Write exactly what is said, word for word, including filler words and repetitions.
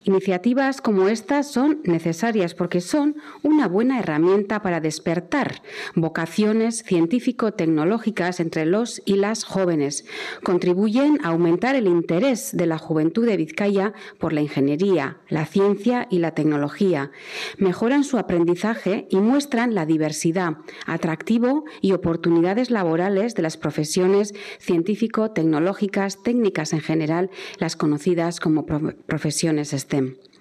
Iniciativas como estas son necesarias porque son una buena herramienta para despertar vocaciones científico-tecnológicas entre los y las jóvenes. Contribuyen a aumentar el interés de la juventud de Vizcaya por la ingeniería, la ciencia y la tecnología. Mejoran su aprendizaje y muestran la diversidad, atractivo y oportunidades laborales de las profesiones científico-tecnológicas, técnicas en general, las conocidas como profesiones STEM.